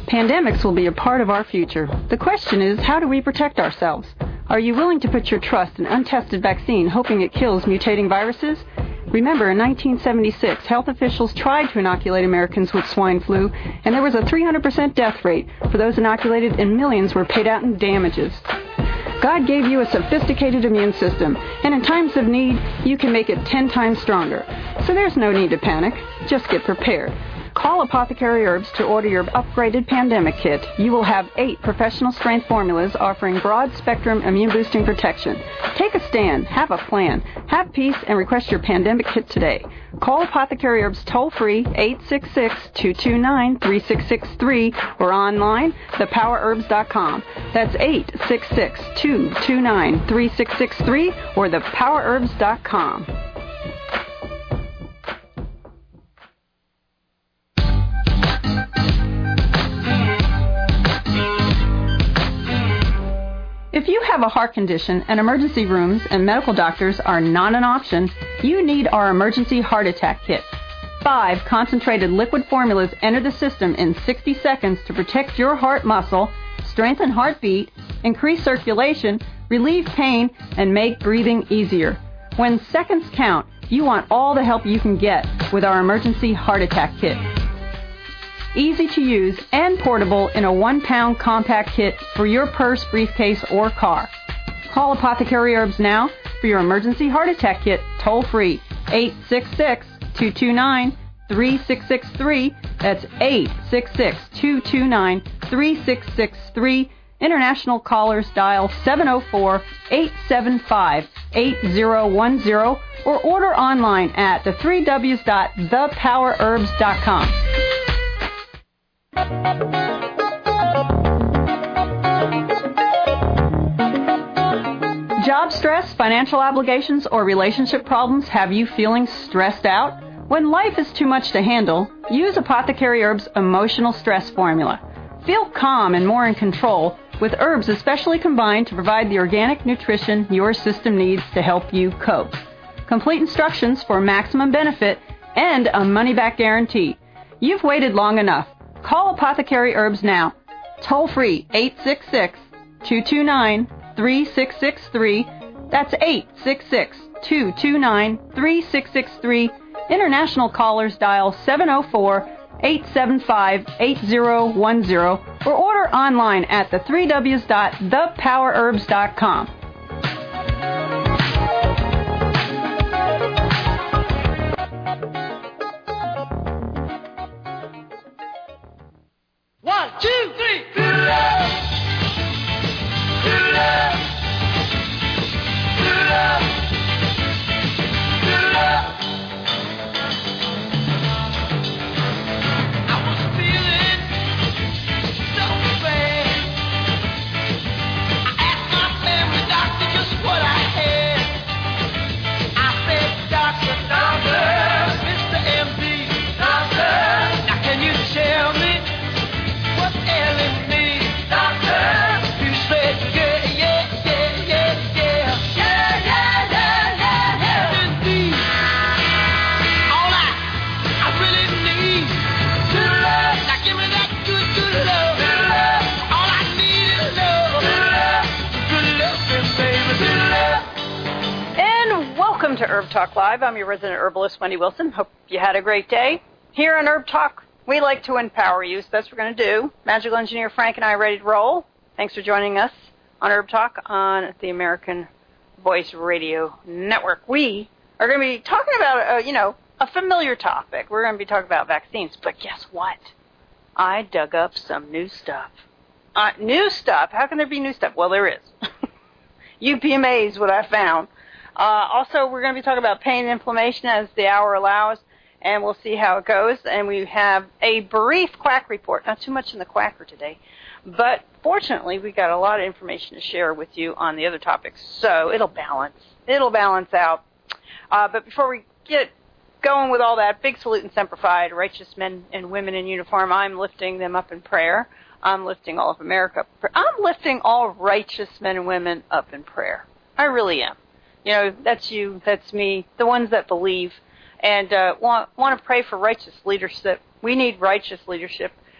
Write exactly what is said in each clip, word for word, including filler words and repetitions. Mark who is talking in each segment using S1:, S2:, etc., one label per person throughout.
S1: Pandemics will be a part of our future. The question is, how do we protect ourselves? Are you willing to put your trust in untested vaccine, hoping it kills mutating viruses? Remember, in nineteen seventy-six, health officials tried to inoculate Americans with swine flu, and there was a three hundred percent death rate for those inoculated, and millions were paid out in damages. God gave you a sophisticated immune system, and in times of need, you can make it ten times stronger. So there's no need to panic. Just get prepared. Call Apothecary Herbs to order your upgraded pandemic kit. You will have eight professional strength formulas offering broad spectrum immune boosting protection. Take a stand, have a plan, have peace, and request your pandemic kit today. Call Apothecary Herbs toll free eight six six, two two nine, three six six three or online the power herbs dot com. That's eight six six, two two nine, three six six three or the power herbs dot com. If you have a heart condition and emergency rooms and medical doctors are not an option, you need our emergency heart attack kit. Five concentrated liquid formulas enter the system in sixty seconds to protect your heart muscle, strengthen heartbeat, increase circulation, relieve pain, and make breathing easier. When seconds count, you want all the help you can get with our emergency heart attack kit. Easy to use and portable in a one-pound compact kit for your purse, briefcase, or car. Call Apothecary Herbs now for your emergency heart attack kit toll-free, eight six six, two two nine, three six six three. That's eight six six, two two nine, three six six three. International callers dial seven oh four, eight seven five, eight oh one oh or order online at the three W's dot the power herbs dot com. Job stress, financial obligations, or relationship problems have you feeling stressed out? When life is too much to handle, use Apothecary Herbs Emotional Stress Formula. Feel calm and more in control with herbs especially combined to provide the organic nutrition your system needs to help you cope. Complete instructions for maximum benefit and a money-back guarantee. You've waited long enough. Call Apothecary Herbs now. Toll free eight six six, two two nine, three six six three. That's eight six six, two two nine, three six six three. International callers dial seven oh four, eight seven five, eight oh one oh or order online at the three W's dot the power herbs dot com.
S2: One, two, three. Do love. Do love. Do love. Do love. I was feeling so bad. I asked my family doctor just what I had. I said, Doctor, Doctor, Mister M D, Doctor, now can you tell me what's ailing me, Doctor? You said, yeah, yeah, yeah, yeah, yeah. Yeah, yeah, yeah, yeah, yeah. Indeed. All I, I really need to love. Now give me that good, good love. Good love. All I need is love. Good love. Good love, baby. Good love.
S1: And welcome to Herb Talk Live. I'm your resident herbalist, Wendy Wilson. Hope you had a great day. Here on Herb Talk, we like to empower you, so that's what we're going to do. Magical engineer Frank and I are ready to roll. Thanks for joining us on Herb Talk on the American Voice Radio Network. We are going to be talking about, uh, you know, a familiar topic. We're going to be talking about vaccines, but guess what? I dug up some new stuff. Uh, new stuff? How can there be new stuff? Well, there is. You'd be amazed what I found. Uh, also, we're going to be talking about pain and inflammation as the hour allows, and we'll see how it goes. And we have a brief quack report. Not too much in the quacker today, but fortunately, we got a lot of information to share with you on the other topics, so it'll balance. It'll balance out. Uh, but before we get going with all that, big salute and semper fi to righteous men and women in uniform. I'm lifting them up in prayer. I'm lifting all of America. I'm lifting all righteous men and women up in prayer. I really am. You know, that's you, that's me, the ones that believe and uh, want want to pray for righteous leadership. We need righteous leadership.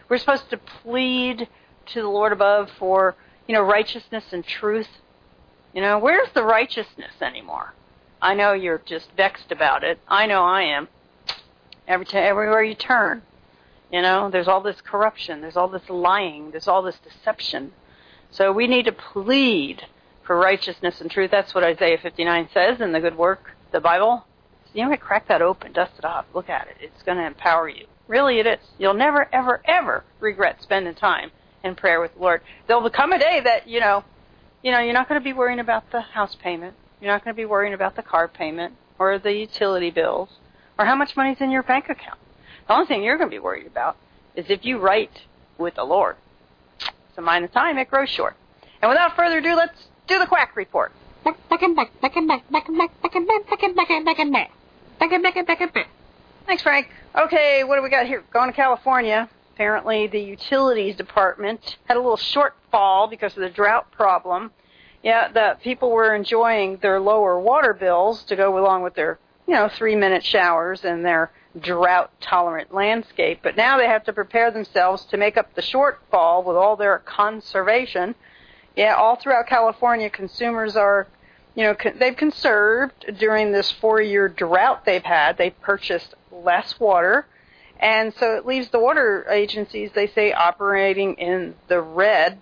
S1: We're supposed to plead to the Lord above for, you know, righteousness and truth. You know, where's the righteousness anymore? I know you're just vexed about it. I know I am. Every t- everywhere you turn, you know, there's all this corruption. There's all this lying. There's all this deception. So we need to plead for righteousness and truth. That's what Isaiah fifty-nine says in the good work, the Bible. You know, crack that open, dust it off, look at it. It's going to empower you. Really, it is. You'll never, ever, ever regret spending time in prayer with the Lord. There'll become a day that, you know, you know, you're not going to be worrying about the house payment. You're not going to be worrying about the car payment or the utility bills or how much money's in your bank account. The only thing you're going to be worried about is if you write with the Lord. So mind the time, it grows short. And without further ado, let's do the quack report. Thanks, Frank. Okay, what do we got here? Going to California. Apparently the utilities department had a little shortfall because of the drought problem. Yeah, the people were enjoying their lower water bills to go along with their, you know, three-minute showers and their drought-tolerant landscape. But now they have to prepare themselves to make up the shortfall with all their conservation. Yeah, all throughout California, consumers are, you know, con- they've conserved during this four-year drought they've had. They've purchased less water, and so it leaves the water agencies, they say, operating in the red.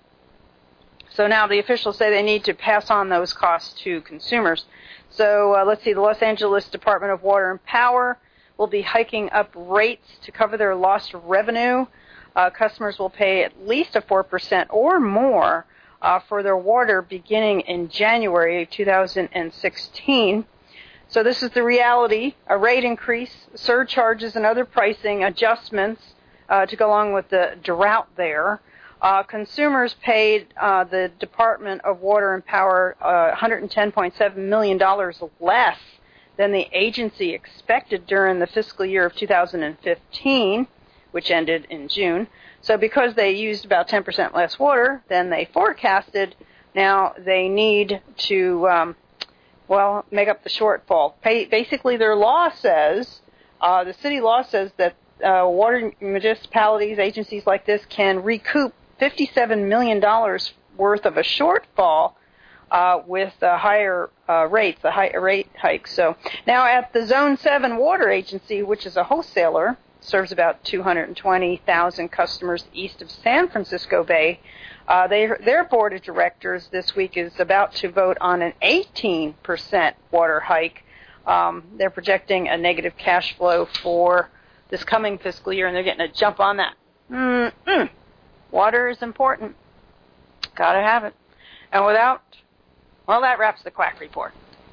S1: So now the officials say they need to pass on those costs to consumers. So uh, let's see, the Los Angeles Department of Water and Power will be hiking up rates to cover their lost revenue. Uh, customers will pay at least a four percent or more uh, for their water beginning in January two thousand sixteen. So this is the reality, a rate increase, surcharges, and other pricing adjustments uh, to go along with the drought there. Uh, consumers paid uh, the Department of Water and Power uh, one hundred ten point seven million dollars less than the agency expected during the fiscal year of two thousand fifteen, which ended in June. So because they used about ten percent less water than they forecasted, now they need to, um, well, make up the shortfall. Pay, basically, their law says, uh, the city law says that uh, water municipalities, agencies like this can recoup fifty-seven million dollars worth of a shortfall uh, with uh, higher uh, rates, a higher rate hike. So now at the Zone seven Water Agency, which is a wholesaler, serves about two hundred twenty thousand customers east of San Francisco Bay, uh, they, their board of directors this week is about to vote on an eighteen percent water hike. Um, they're projecting a negative cash flow for this coming fiscal year, and they're getting a jump on that. Mm-mm. Water is important. Gotta have it. And without, well, that wraps the quack report.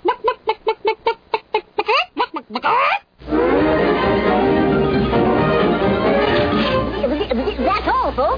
S3: That's all, folks.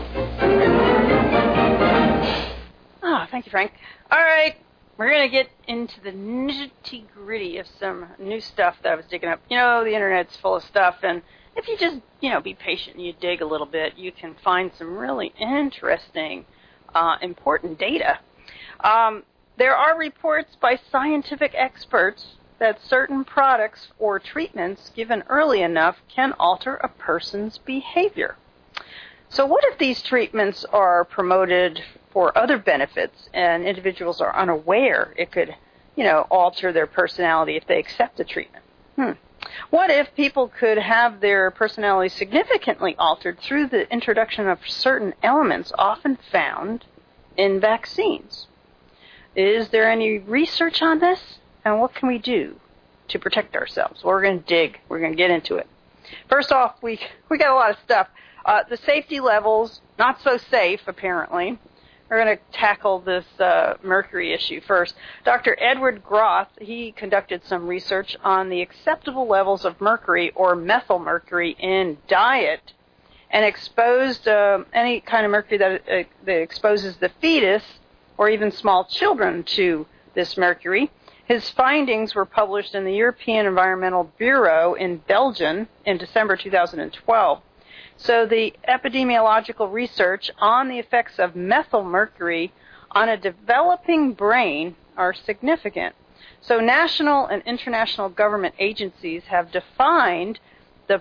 S1: Ah, thank you, Frank. All right, we're going to get into the nitty-gritty of some new stuff that I was digging up. You know, the Internet's full of stuff, and if you just, you know, be patient and you dig a little bit, you can find some really interesting, uh, important data. Um, there are reports by scientific experts that certain products or treatments given early enough can alter a person's behavior. So what if these treatments are promoted for other benefits and individuals are unaware it could, you know, alter their personality if they accept the treatment? Hmm. What if people could have their personality significantly altered through the introduction of certain elements often found in vaccines? Is there any research on this? And what can we do to protect ourselves? Well, we're going to dig. We're going to get into it. First off, we we got a lot of stuff. Uh, the safety levels, not so safe, apparently. We're going to tackle this uh, mercury issue first. Doctor Edward Groth, he conducted some research on the acceptable levels of mercury or methylmercury in diet and exposed uh, any kind of mercury that, uh, that exposes the fetus or even small children to this mercury. His findings were published in the European Environmental Bureau in Belgium in December two thousand twelve. So the epidemiological research on the effects of methylmercury on a developing brain are significant. So national and international government agencies have defined the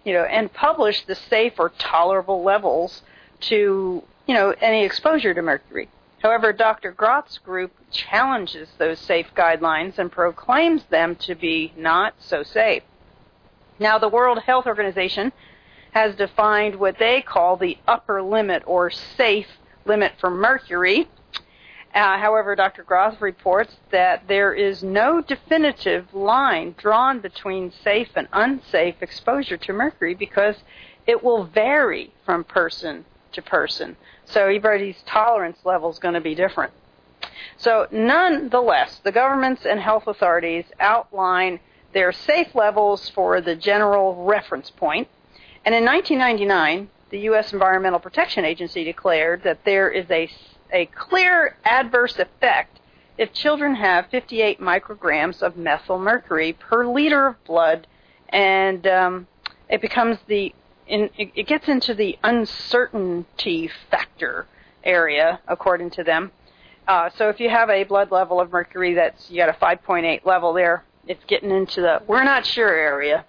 S1: you know, and publish the safe or tolerable levels to, you know, any exposure to mercury. However, Doctor Groth's group challenges those safe guidelines and proclaims them to be not so safe. Now, the World Health Organization has defined what they call the upper limit or safe limit for mercury. Uh, however, Doctor Groth reports that there is no definitive line drawn between safe and unsafe exposure to mercury because it will vary from person to person. So everybody's tolerance level is going to be different. So nonetheless, the governments and health authorities outline their safe levels for the general reference point. And in nineteen ninety-nine, the U S Environmental Protection Agency declared that there is a, a clear adverse effect if children have fifty-eight micrograms of methyl mercury per liter of blood, and um, it becomes the in, it, it gets into the uncertainty factor area, according to them. Uh, so if you have a blood level of mercury that's, you got a five point eight level there, it's getting into the we're not sure area.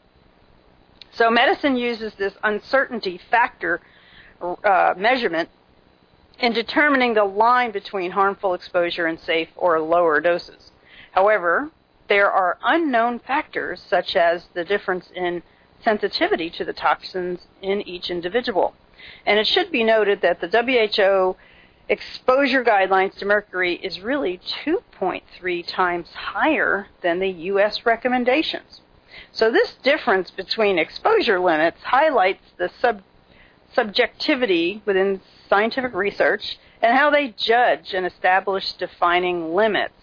S1: So medicine uses this uncertainty factor uh, measurement in determining the line between harmful exposure and safe or lower doses. However, there are unknown factors such as the difference in sensitivity to the toxins in each individual. And it should be noted that the W H O exposure guidelines to mercury is really two point three times higher than the U S recommendations. So this difference between exposure limits highlights the sub- subjectivity within scientific research and how they judge and establish defining limits.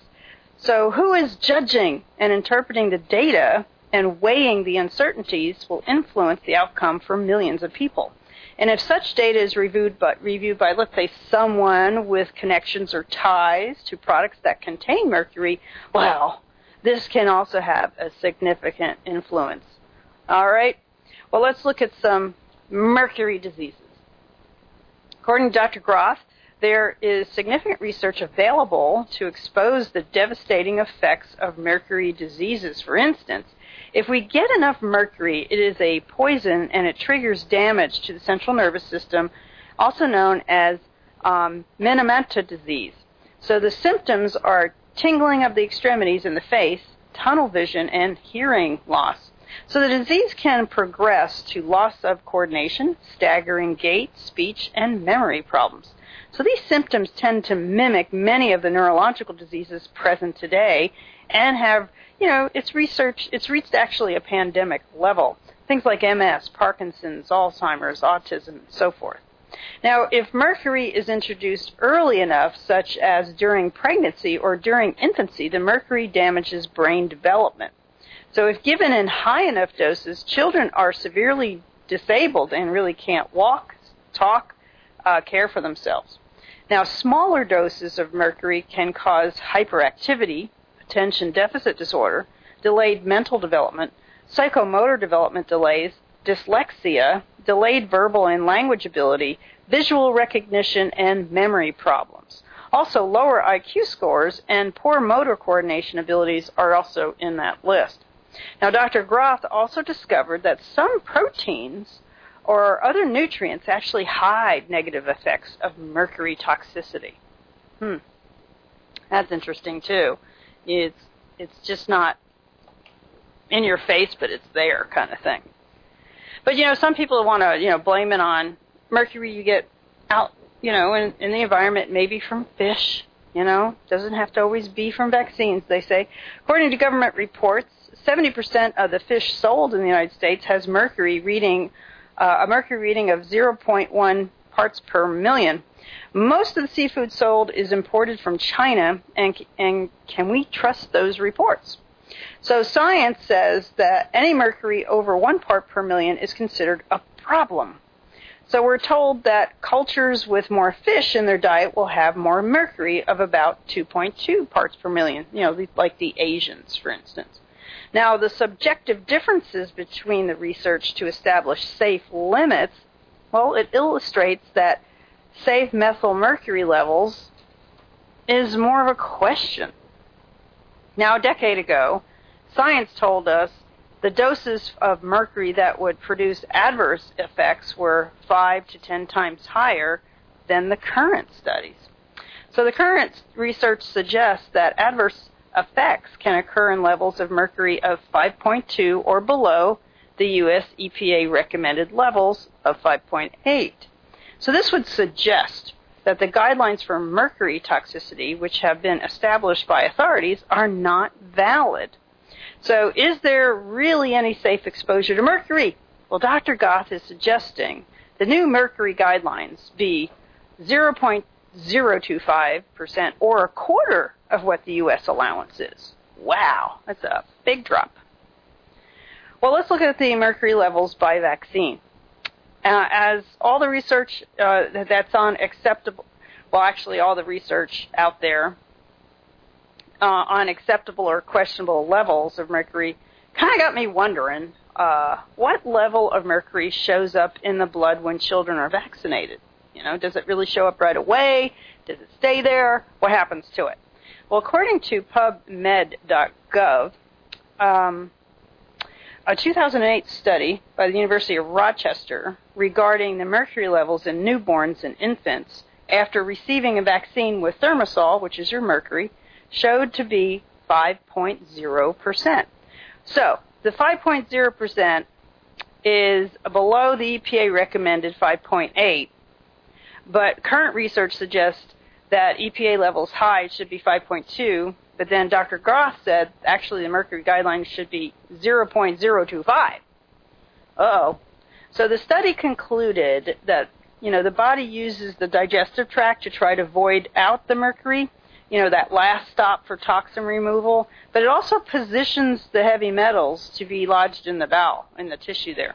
S1: So who is judging and interpreting the data and weighing the uncertainties will influence the outcome for millions of people. And if such data is reviewed by, reviewed by, let's say, someone with connections or ties to products that contain mercury, well, this can also have a significant influence. All right? Well, let's look at some mercury diseases. According to Doctor Groth, there is significant research available to expose the devastating effects of mercury diseases. For instance, if we get enough mercury, it is a poison and it triggers damage to the central nervous system, also known as um, Minamata disease. So the symptoms are tingling of the extremities in the face, tunnel vision, and hearing loss. So the disease can progress to loss of coordination, staggering gait, speech, and memory problems. So these symptoms tend to mimic many of the neurological diseases present today and have, you know, it's research, it's reached actually a pandemic level. Things like M S, Parkinson's, Alzheimer's, autism, and so forth. Now, if mercury is introduced early enough, such as during pregnancy or during infancy, the mercury damages brain development. So if given in high enough doses, children are severely disabled and really can't walk, talk, uh, care for themselves. Now, smaller doses of mercury can cause hyperactivity, attention deficit disorder, delayed mental development, psychomotor development delays, dyslexia, delayed verbal and language ability, visual recognition, and memory problems. Also, lower I Q scores and poor motor coordination abilities are also in that list. Now, Doctor Groth also discovered that some proteins or other nutrients actually hide negative effects of mercury toxicity. Hmm. That's interesting, too. It's, it's just not in your face, but it's there kind of thing. But, you know, some people want to, you know, blame it on mercury you get out, you know, in, in the environment, maybe from fish, you know. Doesn't have to always be from vaccines, they say. According to government reports, seventy percent of the fish sold in the United States has mercury reading, uh, a mercury reading of zero point one parts per million. Most of the seafood sold is imported from China, and, and can we trust those reports? So science says that any mercury over one part per million is considered a problem. So we're told that cultures with more fish in their diet will have more mercury of about two point two parts per million, you know, like the Asians, for instance. Now, the subjective differences between the research to establish safe limits, well, it illustrates that safe methyl mercury levels is more of a question. Now, a decade ago, science told us the doses of mercury that would produce adverse effects were five to ten times higher than the current studies. So the current research suggests that adverse effects can occur in levels of mercury of five point two or below the U S E P A recommended levels of five point eight. So this would suggest that the guidelines for mercury toxicity, which have been established by authorities, are not valid. So is there really any safe exposure to mercury? Well, Doctor Goth is suggesting the new mercury guidelines be zero point zero two five percent or a quarter of what the U S allowance is. Wow, that's a big drop. Well, let's look at the mercury levels by vaccine. Uh, as all the research uh, that's on acceptable, well, actually all the research out there uh, on acceptable or questionable levels of mercury kind of got me wondering uh, what level of mercury shows up in the blood when children are vaccinated. You know, does it really show up right away? Does it stay there? What happens to it? Well, according to pub med dot gov, um, a two thousand eight study by the University of Rochester regarding the mercury levels in newborns and infants after receiving a vaccine with thimerosal, which is your mercury, showed to be five point zero percent. So the five point zero percent is below the E P A recommended five point eight, but current research suggests that E P A levels high should be five point two, but then Doctor Goth said actually the mercury guidelines should be zero point zero two five. Uh-oh. So the study concluded that, you know, the body uses the digestive tract to try to void out the mercury, you know, that last stop for toxin removal, but it also positions the heavy metals to be lodged in the bowel, in the tissue there.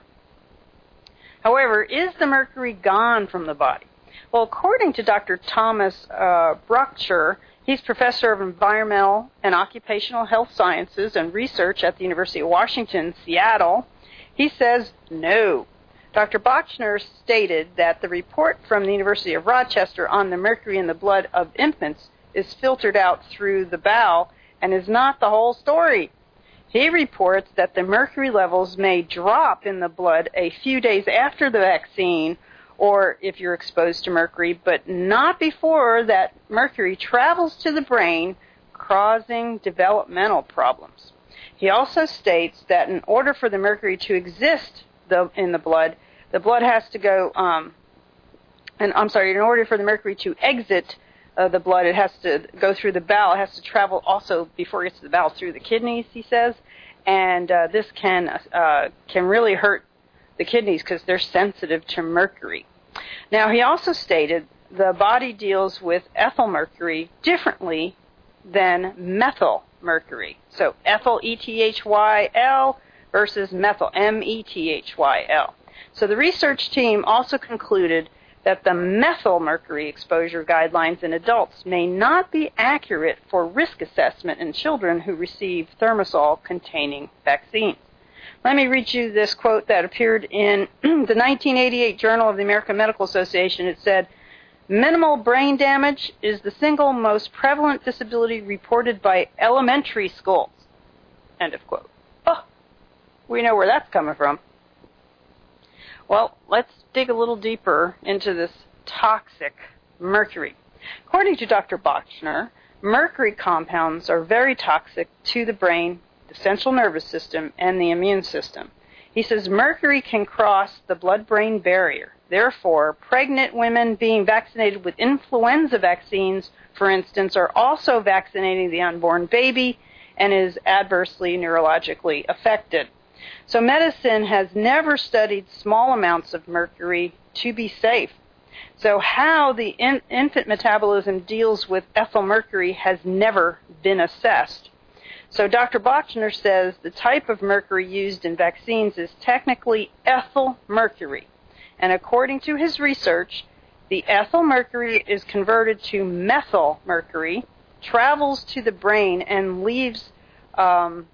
S1: However, is the mercury gone from the body? Well, according to Doctor Thomas uh, Brockcher, he's professor of environmental and occupational health sciences and research at the University of Washington, Seattle, he says no. Doctor Bochner stated that the report from the University of Rochester on the mercury in the blood of infants is filtered out through the bowel and is not the whole story. He reports that the mercury levels may drop in the blood a few days after the vaccine or if you're exposed to mercury, but not before that mercury travels to the brain, causing developmental problems. He also states that in order for the mercury to exist the, in the blood, the blood has to go, um, and I'm sorry, in order for the mercury to exit uh, the blood, it has to go through the bowel. It has to travel also before it gets to the bowel through the kidneys, he says, and uh, this can uh, can really hurt the kidneys because they're sensitive to mercury. Now, he also stated the body deals with ethyl mercury differently than methyl mercury. So ethyl, E T H Y L, versus methyl, M E T H Y L. So the research team also concluded that the methyl mercury exposure guidelines in adults may not be accurate for risk assessment in children who receive thimerosal-containing vaccines. Let me read you this quote that appeared in the nineteen eighty-eight Journal of the American Medical Association. It said, "Minimal brain damage is the single most prevalent disability reported by elementary schools." End of quote. Oh, we know where that's coming from. Well, let's dig a little deeper into this toxic mercury. According to Doctor Bochner, mercury compounds are very toxic to the brain, the central nervous system, and the immune system. He says mercury can cross the blood-brain barrier. Therefore, pregnant women being vaccinated with influenza vaccines, for instance, are also vaccinating the unborn baby and is adversely neurologically affected. So medicine has never studied small amounts of mercury to be safe. So how the in- infant metabolism deals with ethyl mercury has never been assessed. So Doctor Bochner says the type of mercury used in vaccines is technically ethyl mercury. And according to his research, the ethyl mercury is converted to methyl mercury, travels to the brain, and leaves um,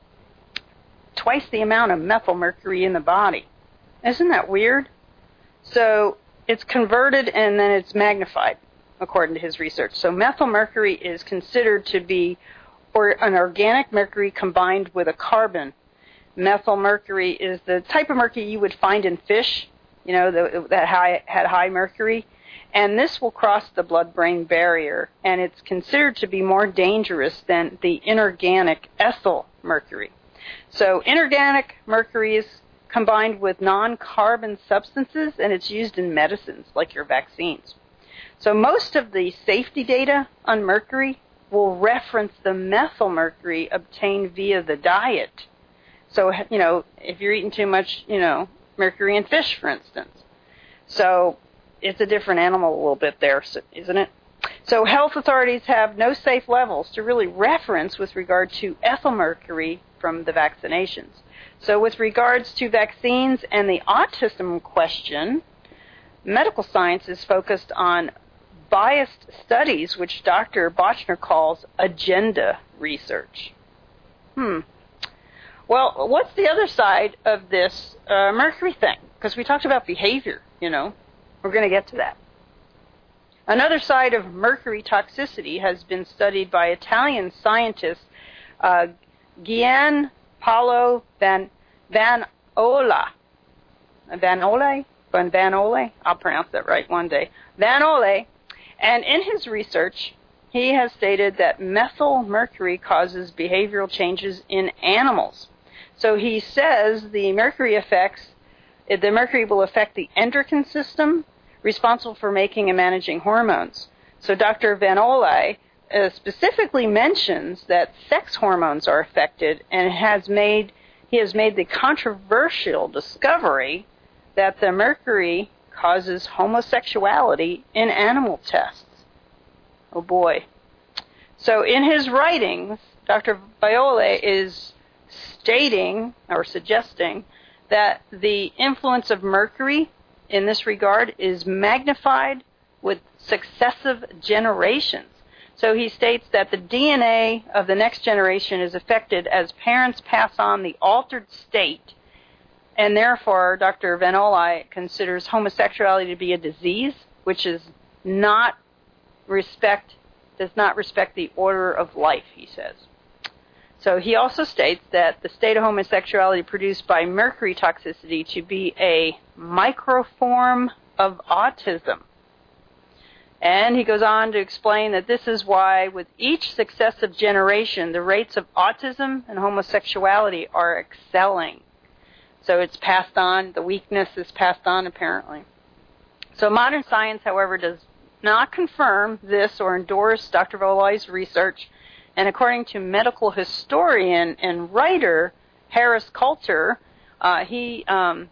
S1: twice the amount of methyl mercury in the body. Isn't that weird? So it's converted and then it's magnified, according to his research. So methyl mercury is considered to be or an organic mercury combined with a carbon. methylmercury is the type of mercury you would find in fish, you know, the, that high, had high mercury. And this will cross the blood-brain barrier, and it's considered to be more dangerous than the inorganic ethyl mercury. So inorganic mercury is combined with non-carbon substances, and it's used in medicines like your vaccines. So most of the safety data on mercury will reference the methylmercury obtained via the diet. So, you know, if you're eating too much, you know, mercury in fish, for instance. So it's a different animal a little bit there, isn't it? So health authorities have no safe levels to really reference with regard to ethyl mercury from the vaccinations. So with regards to vaccines and the autism question, medical science is focused on biased studies, which Doctor Bochner calls agenda research. Hmm. Well, what's the other side of this uh, mercury thing? Because we talked about behavior, you know. We're going to get to that. Another side of mercury toxicity has been studied by Italian scientist uh, Gian Paolo Van Vanola. Vanole? Van Vanole? I'll pronounce that right one day. Vanole. And in his research, he has stated that methyl mercury causes behavioral changes in animals. So he says the mercury affects The mercury will affect the endocrine system, responsible for making and managing hormones. So Doctor Vanoli uh, specifically mentions that sex hormones are affected, and has made he has made the controversial discovery that the mercury causes homosexuality in animal tests. Oh boy. So in his writings, Doctor Viole is stating or suggesting that the influence of mercury in this regard is magnified with successive generations. So he states that the D N A of the next generation is affected as parents pass on the altered state, and therefore Doctor Vanoli considers homosexuality to be a disease which is not respect, does not respect the order of life, he says. So he also states that the state of homosexuality produced by mercury toxicity to be a microform of autism. And he goes on to explain that this is why with each successive generation, the rates of autism and homosexuality are excelling. So it's passed on, the weakness is passed on apparently. So modern science, however, does not confirm this or endorse Doctor Voloi's research. And according to medical historian and writer Harris Coulter, uh, he um,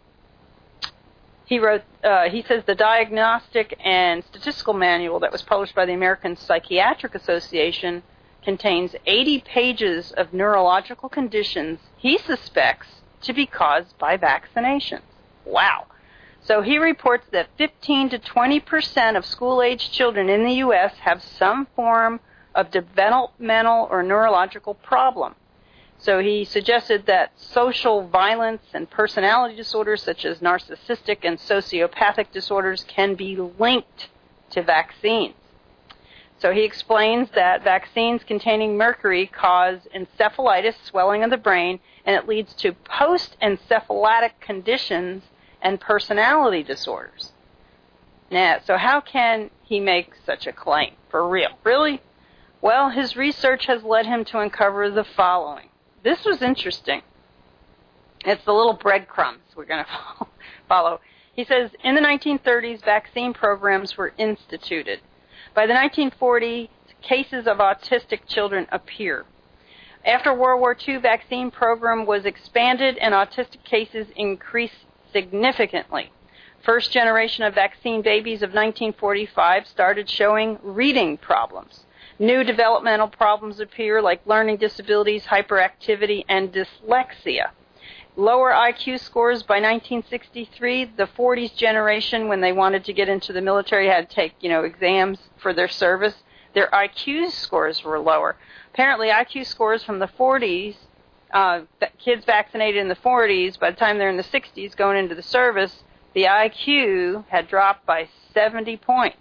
S1: he wrote uh, he says the Diagnostic and Statistical Manual that was published by the American Psychiatric Association contains eighty pages of neurological conditions he suspects to be caused by vaccinations. Wow. So he reports that fifteen to twenty percent of school-age children in the U S have some form of developmental or neurological problem. So he suggested that social violence and personality disorders such as narcissistic and sociopathic disorders can be linked to vaccines. So he explains that vaccines containing mercury cause encephalitis, swelling of the brain, and it leads to post-encephalitic conditions and personality disorders. Now, so how can he make such a claim? For real? Really? Well, his research has led him to uncover the following. This was interesting. It's the little breadcrumbs we're going to follow. He says, in the nineteen thirties, vaccine programs were instituted. By the nineteen forties, cases of autistic children appear. After World War Two, vaccine program was expanded and autistic cases increased significantly. First generation of vaccine babies of nineteen forty-five started showing reading problems. New developmental problems appear like learning disabilities, hyperactivity, and dyslexia. Lower I Q scores by nineteen sixty-three, the forties generation, when they wanted to get into the military, had to take, you know, exams for their service. Their I Q scores were lower. Apparently, I Q scores from the forties, uh, kids vaccinated in the forties, by the time they're in the sixties going into the service, the I Q had dropped by seventy points.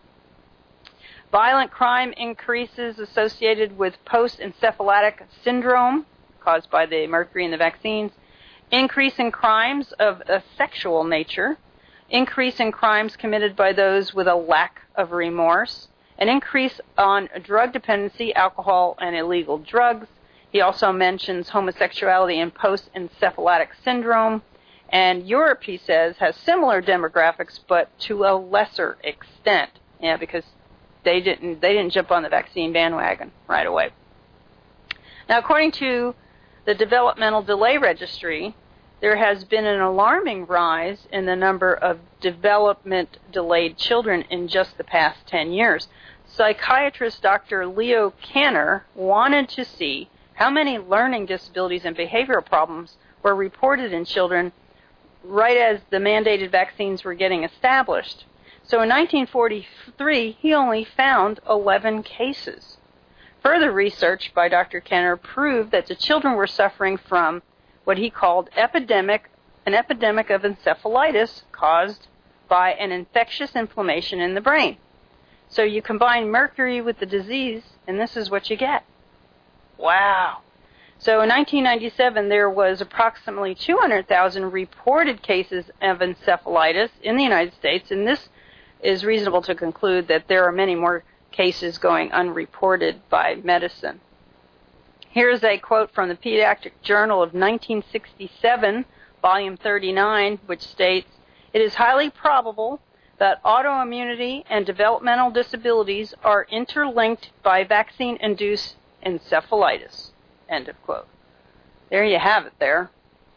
S1: Violent crime increases associated with post-encephalitic syndrome caused by the mercury in the vaccines. increase in crimes of a sexual nature, increase in crimes committed by those with a lack of remorse, an increase on drug dependency, alcohol, and illegal drugs. He also mentions homosexuality and post-encephalitic syndrome. And Europe, he says, has similar demographics, but to a lesser extent. Yeah, because they didn't they didn't jump on the vaccine bandwagon right away. Now, according to the Developmental Delay Registry, there has been an alarming rise in the number of development-delayed children in just the past ten years. Psychiatrist Doctor Leo Kanner wanted to see how many learning disabilities and behavioral problems were reported in children right as the mandated vaccines were getting established. So in nineteen forty-three, he only found eleven cases. Further research by Doctor Kanner proved that the children were suffering from what he called epidemic, an epidemic of encephalitis caused by an infectious inflammation in the brain. So you combine mercury with the disease, and this is what you get. Wow. So in nineteen ninety-seven, there was approximately two hundred thousand reported cases of encephalitis in the United States, and this is reasonable to conclude that there are many more cases going unreported by medicine. Here's a quote from the Pediatric Journal of nineteen sixty-seven, volume thirty-nine, which states, "It is highly probable that autoimmunity and developmental disabilities are interlinked by vaccine-induced encephalitis." End of quote. There you have it there.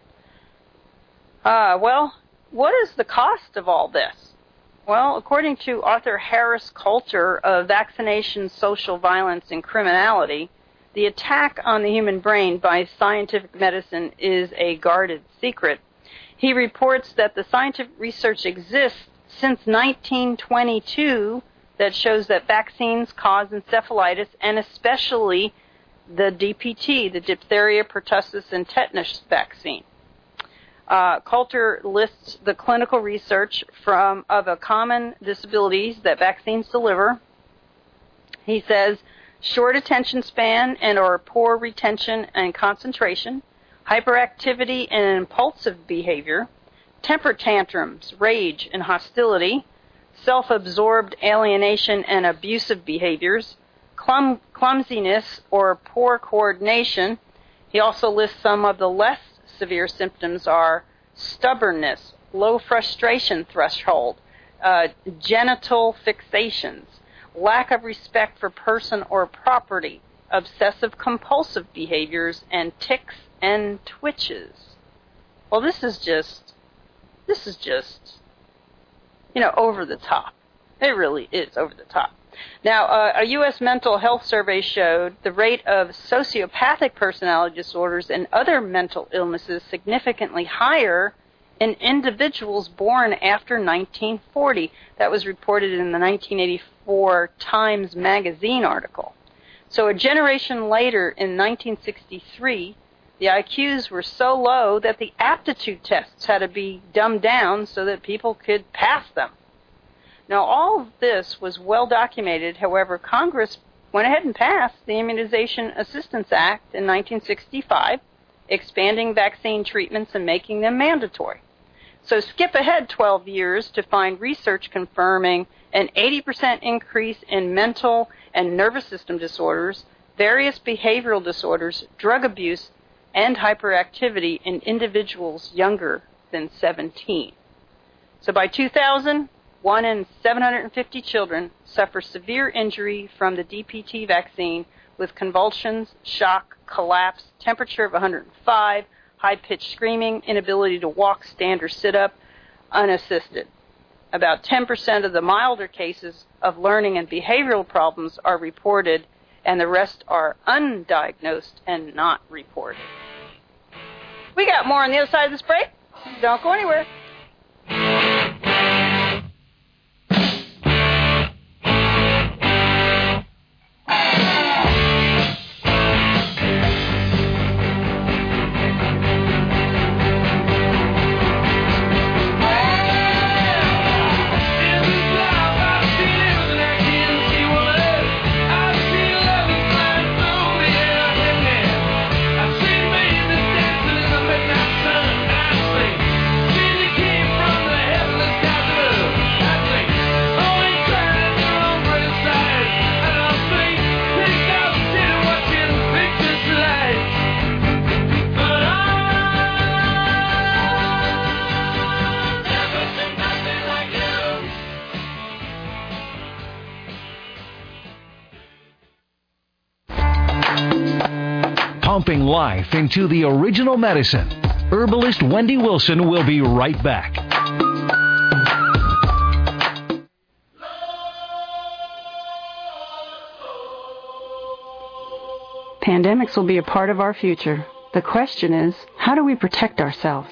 S1: Uh, well, what is the cost of all this? Well, according to author Harris Coulter of Vaccination, Social Violence, and Criminality, the attack on the human brain by scientific medicine is a guarded secret. He reports that the scientific research exists since nineteen twenty-two that shows that vaccines cause encephalitis, and especially the D P T, the diphtheria, pertussis, and tetanus vaccine. Uh, Coulter lists the clinical research from of a common disabilities that vaccines deliver. He says short attention span and or poor retention and concentration, hyperactivity and impulsive behavior, temper tantrums, rage and hostility, self-absorbed alienation and abusive behaviors, clum- clumsiness or poor coordination. He also lists some of the less severe symptoms are stubbornness, low frustration threshold, uh, genital fixations, lack of respect for person or property, obsessive-compulsive behaviors, and tics and twitches. Well, this is just, this is just, you know, over the top. It really is over the top. Now, uh, a U S mental health survey showed the rate of sociopathic personality disorders and other mental illnesses significantly higher in individuals born after nineteen forty. That was reported in the nineteen eighty-four Times Magazine article. So a generation later, in nineteen sixty-three, the I Qs were so low that the aptitude tests had to be dumbed down so that people could pass them. Now, all of this was well documented. However, Congress went ahead and passed the Immunization Assistance Act in nineteen sixty-five, expanding vaccine treatments and making them mandatory. So skip ahead twelve years to find research confirming an eighty percent increase in mental and nervous system disorders, various behavioral disorders, drug abuse, and hyperactivity in individuals younger than seventeen. So by two thousand, one in seven hundred fifty children suffer severe injury from the D P T vaccine with convulsions, shock, collapse, temperature of one hundred five, high-pitched screaming, inability to walk, stand, or sit up unassisted. About ten percent of the milder cases of learning and behavioral problems are reported, and the rest are undiagnosed and not reported. We got more on the other side of this break. Don't go anywhere.
S2: Sun.
S3: pumping life into the original medicine. Herbalist Wendy Wilson will be right back.
S4: Pandemics will be a part of our future. The question is, how do we protect ourselves?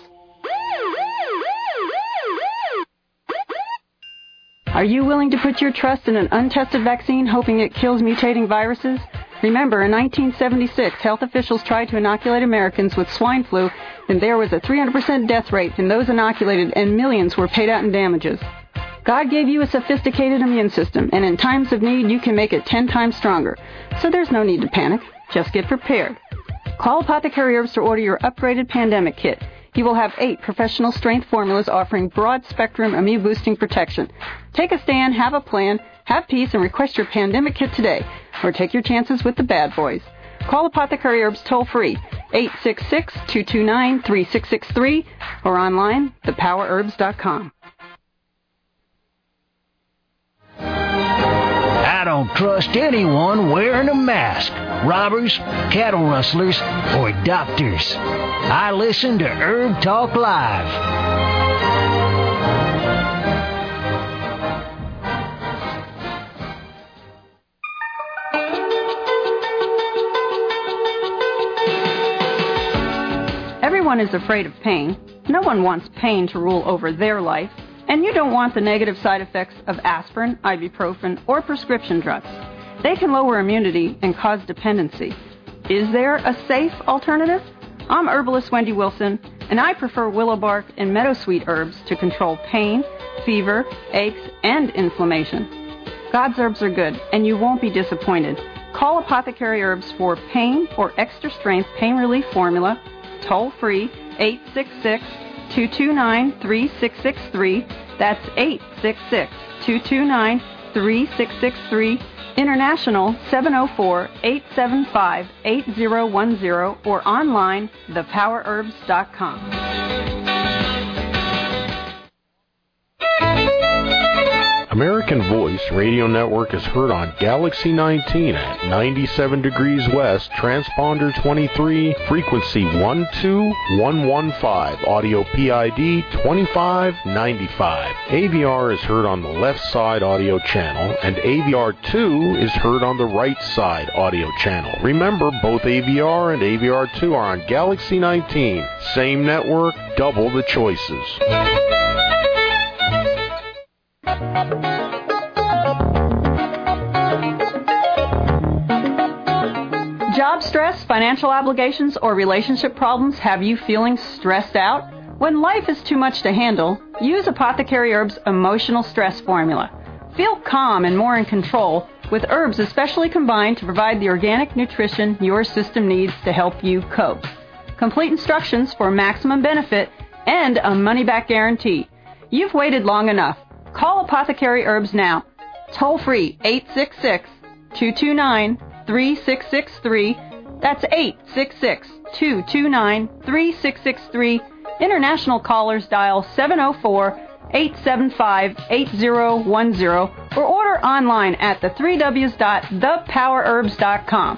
S4: Are you willing to put your trust in an untested vaccine hoping it kills mutating viruses? Remember, in nineteen seventy-six, health officials tried to inoculate Americans with swine flu, and there was a three hundred percent death rate in those inoculated, and millions were paid out in damages. God gave you a sophisticated immune system, and in times of need, you can make it ten times stronger. So there's no need to panic. Just get prepared. Call Apothecary Herbs to order your upgraded pandemic kit. You will have eight professional strength formulas offering broad-spectrum immune-boosting protection. Take a stand, have a plan, have peace, and request your pandemic kit today, or take your chances with the bad boys. Call Apothecary Herbs toll-free, eight six six, two two nine, three six six three, or online, the power herbs dot com.
S3: I don't trust anyone wearing a mask. Robbers, cattle rustlers, or doctors. I listen to Herb Talk Live.
S4: Everyone is afraid of pain. No one wants pain to rule over their life. And you don't want the negative side effects of aspirin, ibuprofen, or prescription drugs. They can lower immunity and cause dependency. Is there a safe alternative? I'm herbalist Wendy Wilson, and I prefer willow bark and meadowsweet herbs to control pain, fever, aches, and inflammation. God's herbs are good, and you won't be disappointed. Call Apothecary Herbs for pain or extra strength pain relief formula, toll free, eight six six, two two nine, three six six three. That's eight six six, two two nine, three six six three. International seven oh four, eight seven five, eight oh one oh, or online the power herbs dot com.
S5: American Voice Radio Network is heard on Galaxy nineteen at ninety-seven degrees west, transponder twenty-three, frequency one two one one five, audio P I D twenty-five ninety-five. A V R is heard on the left side audio channel, and A V R two is heard on the right side audio channel. Remember, both A V R and A V R two are on Galaxy nineteen. Same network, double the choices.
S4: Job stress, financial obligations, or relationship problems have you feeling stressed out? When life is too much to handle, use Apothecary Herbs' emotional stress formula. Feel calm and more in control with herbs especially combined to provide the organic nutrition your system needs to help you cope. Complete instructions for maximum benefit and a money-back guarantee. You've waited long enough. Call Apothecary Herbs now. Toll free, eight six six, two two nine, three six six three. That's eight six six, two two nine, three six six three. International callers dial seven oh four, eight seven five, eight oh one oh or order online at the three W's dot the power herbs dot com.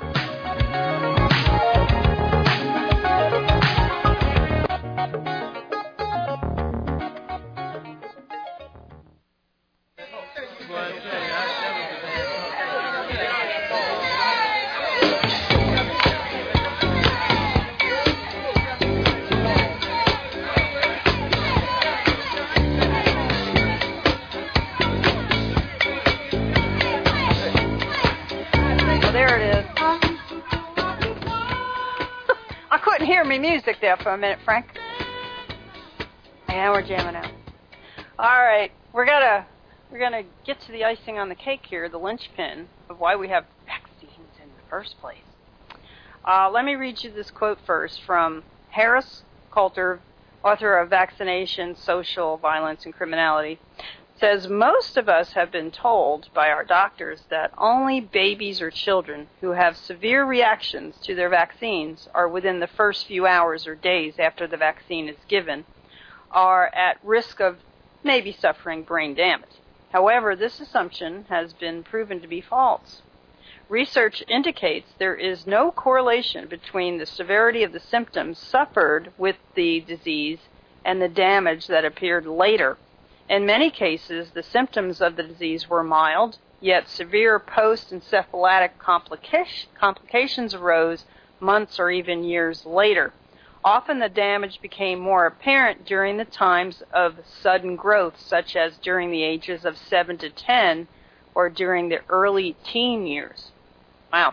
S1: Music there for a minute, Frank. Yeah, we're jamming out. All right, we're gonna we're gonna get to the icing on the cake here, the linchpin of why we have vaccines in the first place. Uh, let me read you this quote first from Harris Coulter, author of Vaccination, Social Violence, and Criminality. It says, most of us have been told by our doctors that only babies or children who have severe reactions to their vaccines are within the first few hours or days after the vaccine is given are at risk of maybe suffering brain damage. However, this assumption has been proven to be false. Research indicates there is no correlation between the severity of the symptoms suffered with the disease and the damage that appeared later. In many cases, the symptoms of the disease were mild, yet severe post-encephalitic complica- complications arose months or even years later. Often the damage became more apparent during the times of sudden growth, such as during the ages of seven to ten or during the early teen years. Wow.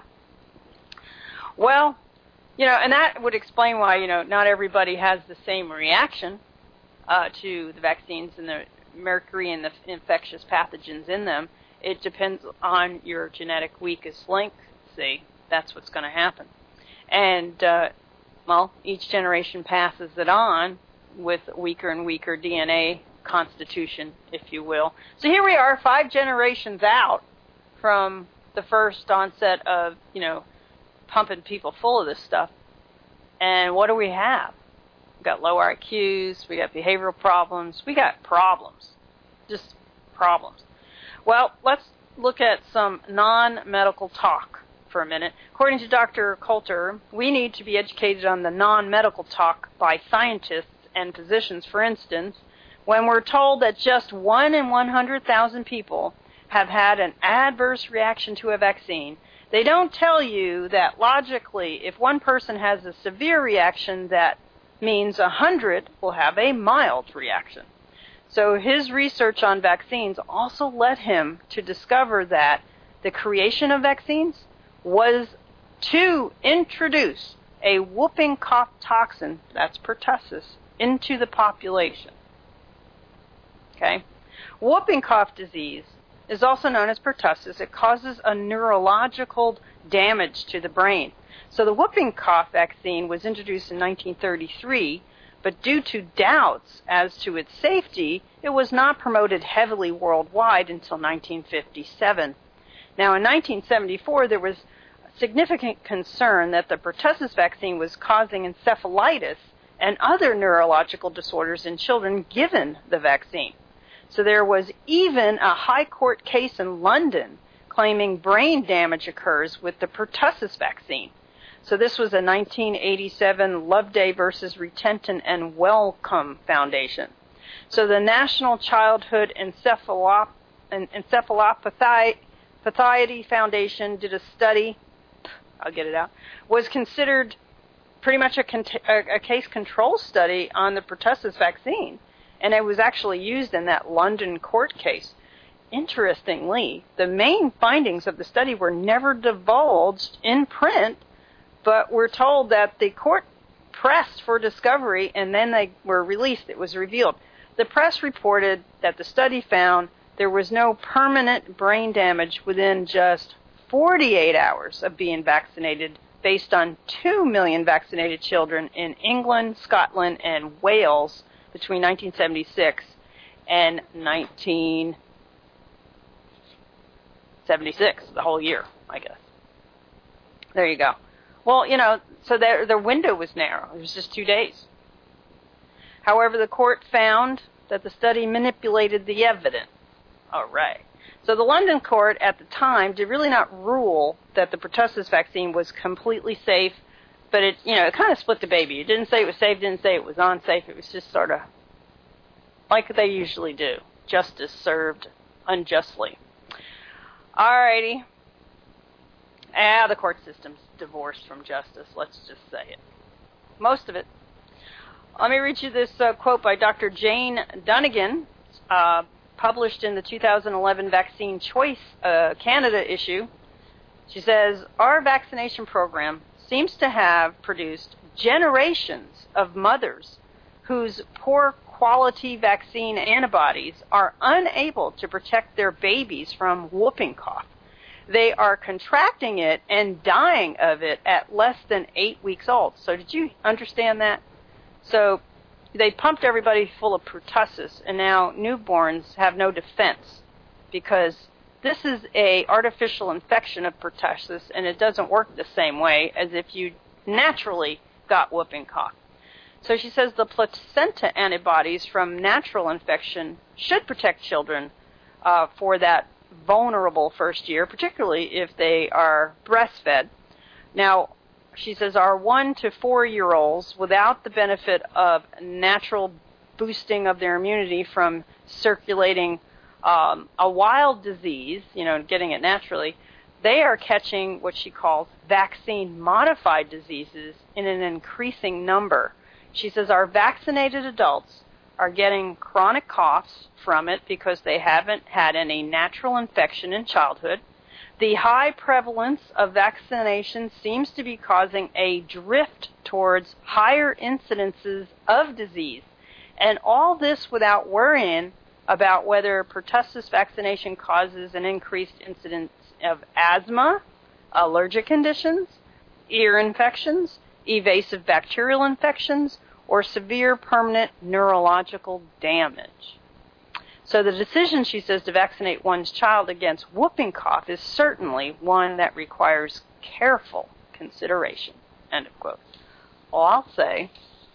S1: Well, you know, and that would explain why, you know, not everybody has the same reaction uh, to the vaccines and the mercury and the infectious pathogens in them. It depends on your genetic weakest link. See, that's what's going to happen. And, uh, well, each generation passes it on with weaker and weaker D N A constitution, if you will. So here we are, five generations out from the first onset of, you know, pumping people full of this stuff. And what do we have? We got low I Qs, we got behavioral problems, we got problems. Just problems. Well, let's look at some non-medical talk for a minute. According to Doctor Coulter, we need to be educated on the non-medical talk by scientists and physicians. For instance, when we're told that just one in one hundred thousand people have had an adverse reaction to a vaccine, they don't tell you that logically, if one person has a severe reaction, that means one hundred will have a mild reaction. So his research on vaccines also led him to discover that the creation of vaccines was to introduce a whooping cough toxin, that's pertussis, into the population. Okay? Whooping cough disease is also known as pertussis. It causes a neurological damage to the brain. So the whooping cough vaccine was introduced in nineteen thirty-three, but due to doubts as to its safety, it was not promoted heavily worldwide until nineteen fifty-seven. Now, in nineteen seventy-four, there was significant concern that the pertussis vaccine was causing encephalitis and other neurological disorders in children given the vaccine. So there was even a high court case in London claiming brain damage occurs with the pertussis vaccine. So this was a nineteen eighty-seven Loveday versus Retenton and Wellcome Foundation. So the National Childhood Encephalop- Encephalopathy Foundation did a study, I'll get it out, was considered pretty much a, con- a case control study on the pertussis vaccine, and it was actually used in that London court case. Interestingly, the main findings of the study were never divulged in print, but we're told that the court pressed for discovery, and then they were released. It was revealed. The press reported that the study found there was no permanent brain damage within just forty-eight hours of being vaccinated, based on two million vaccinated children in England, Scotland, and Wales between nineteen seventy-six and nineteen seventy-six, the whole year, I guess. There you go. Well, you know, so their, their window was narrow. It was just two days. However, the court found that the study manipulated the evidence. All right. So the London court at the time did really not rule that the pertussis vaccine was completely safe, but it, you know, it kind of split the baby. It didn't say it was safe, didn't say it was unsafe. It was just sort of like they usually do. Justice served unjustly. All righty. Ah, the court system's divorced from justice. Let's just say it. Most of it. Let me read you this uh, quote by Doctor Jane Dunnigan, uh, published in the two thousand eleven Vaccine Choice uh, Canada issue. She says, our vaccination program seems to have produced generations of mothers whose poor quality vaccine antibodies are unable to protect their babies from whooping cough. They are contracting it and dying of it at less than eight weeks old. So did you understand that? So they pumped everybody full of pertussis, and now newborns have no defense because this is a artificial infection of pertussis, and it doesn't work the same way as if you naturally got whooping cough. So she says the placenta antibodies from natural infection should protect children uh, for that vulnerable first year, particularly if they are breastfed. Now, she says our one to four-year-olds, without the benefit of natural boosting of their immunity from circulating um, a wild disease, you know, getting it naturally, they are catching what she calls vaccine-modified diseases in an increasing number. She says our vaccinated adults are getting chronic coughs from it because they haven't had any natural infection in childhood. The high prevalence of vaccination seems to be causing a drift towards higher incidences of disease. And all this without worrying about whether pertussis vaccination causes an increased incidence of asthma, allergic conditions, ear infections, evasive bacterial infections, or severe permanent neurological damage. So the decision, she says, to vaccinate one's child against whooping cough is certainly one that requires careful consideration. End of quote. Well, I'll say,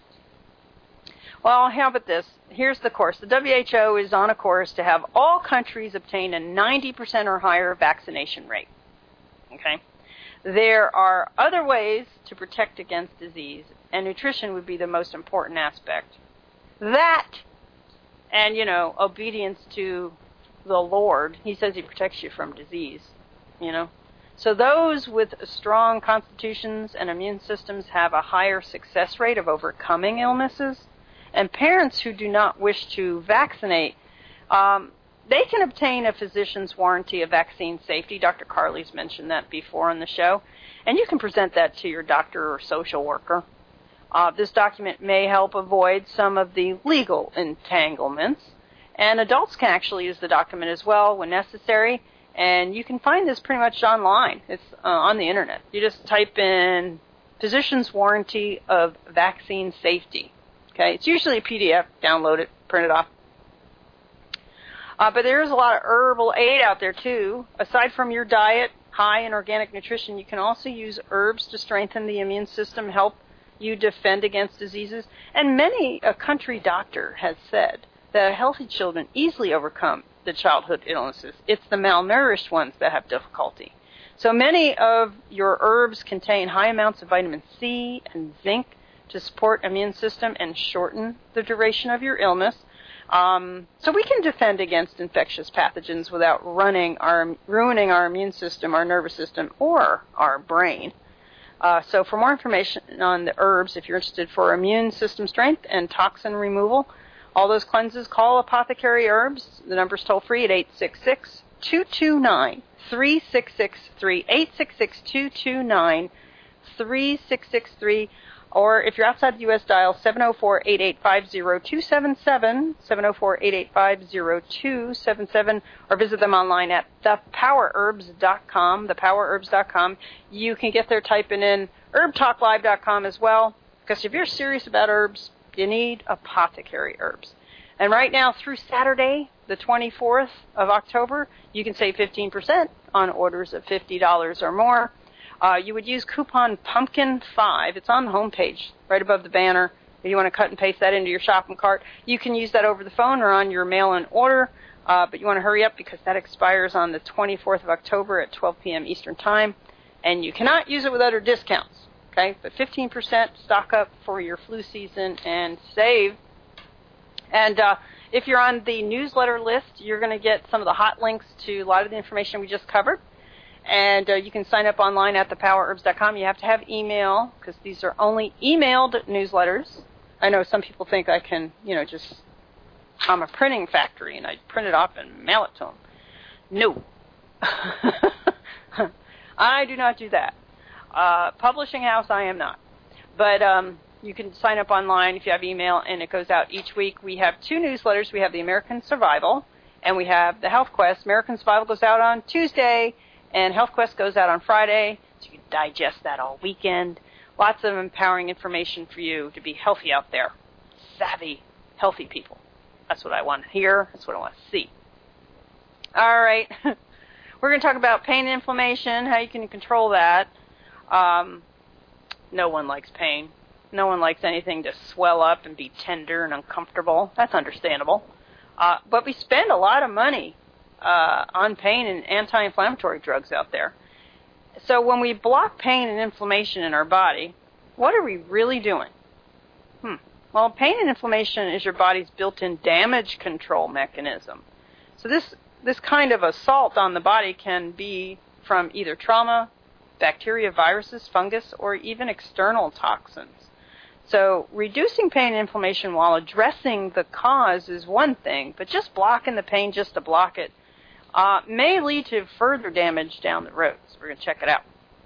S1: well, how about this? Here's the course. The W H O is on a course to have all countries obtain a ninety percent or higher vaccination rate. Okay? There are other ways to protect against disease, and nutrition would be the most important aspect. That, and, you know, obedience to the Lord. He says he protects you from disease, you know. So those with strong constitutions and immune systems have a higher success rate of overcoming illnesses. And parents who do not wish to vaccinate, um, they can obtain a physician's warranty of vaccine safety. Doctor Carley's mentioned that before on the show. And you can present that to your doctor or social worker. Uh, this document may help avoid some of the legal entanglements. And adults can actually use the document as well when necessary. And you can find this pretty much online. It's uh, on the Internet. You just type in physician's warranty of vaccine safety. Okay, it's usually a P D F. Download it, print it off. Uh, but there's a lot of herbal aid out there, too. Aside from your diet, high in organic nutrition, you can also use herbs to strengthen the immune system, help you defend against diseases. And many a country doctor has said that healthy children easily overcome the childhood illnesses. It's the malnourished ones that have difficulty. So many of your herbs contain high amounts of vitamin C and zinc to support immune system and shorten the duration of your illness. Um, so we can defend against infectious pathogens without running our, ruining our immune system, our nervous system, or our brain. Uh, so for more information on the herbs, if you're interested for immune system strength and toxin removal, all those cleanses, call Apothecary Herbs. The number's toll free at eight six six, two two nine, three six six three, eight six six, two two nine, three six six three. Or if you're outside the U S, dial seven oh four, eight eight five, oh two seven seven, seven oh four, eight eight five, oh two seven seven, or visit them online at the power herbs dot com, the power herbs dot com. You can get there typing in herb talk live dot com as well, because if you're serious about herbs, you need Apothecary Herbs. And right now through Saturday, the twenty-fourth of October, you can save fifteen percent on orders of fifty dollars or more. Uh, you would use coupon pumpkin five. It's on the homepage, right above the banner. If you want to cut and paste that into your shopping cart, you can use that over the phone or on your mail-in order. Uh, but you want to hurry up because that expires on the twenty-fourth of October at twelve p.m. Eastern Time. And you cannot use it with other discounts, okay? But fifteen percent stock up for your flu season and save. And uh, if you're on the newsletter list, you're going to get some of the hot links to a lot of the information we just covered. And uh, you can sign up online at the power herbs dot com. You have to have email because these are only emailed newsletters. I know some people think I can, you know, just, I'm a printing factory and I print it off and mail it to them. No. I do not do that. Uh, publishing house, I am not. But um, you can sign up online if you have email, and it goes out each week. We have two newsletters. We have the American Survival, and we have the Health Quest. American Survival goes out on Tuesday, and Health Quest goes out on Friday, so you can digest that all weekend. Lots of empowering information for you to be healthy out there. Savvy, healthy people. That's what I want to hear. That's what I want to see. All right. We're going to talk about pain and inflammation, how you can control that. Um, no one likes pain. No one likes anything to swell up and be tender and uncomfortable. That's understandable. Uh, but we spend a lot of money uh, on pain and anti-inflammatory drugs out there. So when we block pain and inflammation in our body, what are we really doing? Hmm. Well, pain and inflammation is your body's built-in damage control mechanism. So this this kind of assault on the body can be from either trauma, bacteria, viruses, fungus, or even external toxins. So reducing pain and inflammation while addressing the cause is one thing, but just blocking the pain just to block it uh, may lead to further damage down the road. So we're going to check it out.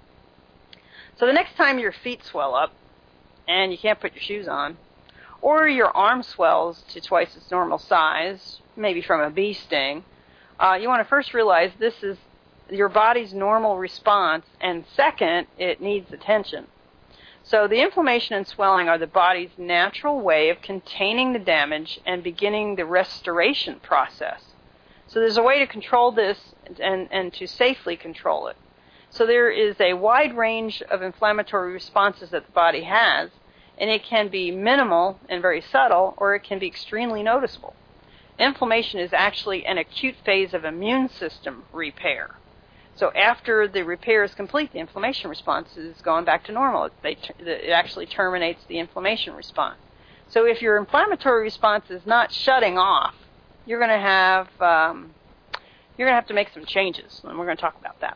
S1: So the next time your feet swell up and you can't put your shoes on, or your arm swells to twice its normal size, maybe from a bee sting, uh, you want to first realize this is your body's normal response, and second, it needs attention. So the inflammation and swelling are the body's natural way of containing the damage and beginning the restoration process. So there's a way to control this and, and to safely control it. So there is a wide range of inflammatory responses that the body has, and it can be minimal and very subtle, or it can be extremely noticeable. Inflammation is actually an acute phase of immune system repair. So after the repair is complete, the inflammation response is going back to normal. It, they, it actually terminates the inflammation response. So if your inflammatory response is not shutting off, you're going to have um, you're going to have to make some changes, and we're going to talk about that.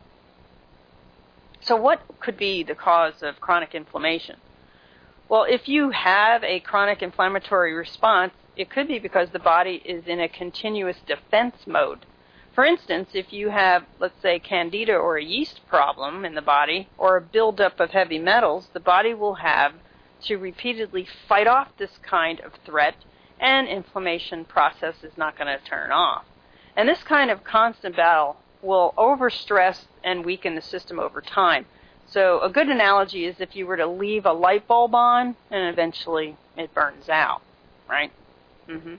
S1: So what could be the cause of chronic inflammation? Well, if you have a chronic inflammatory response, it could be because the body is in a continuous defense mode. For instance, if you have, let's say, candida or a yeast problem in the body, or a buildup of heavy metals, the body will have to repeatedly fight off this kind of threat, and inflammation process is not going to turn off. And this kind of constant battle will overstress and weaken the system over time. So a good analogy is if you were to leave a light bulb on, and eventually it burns out, right? Mm-hmm.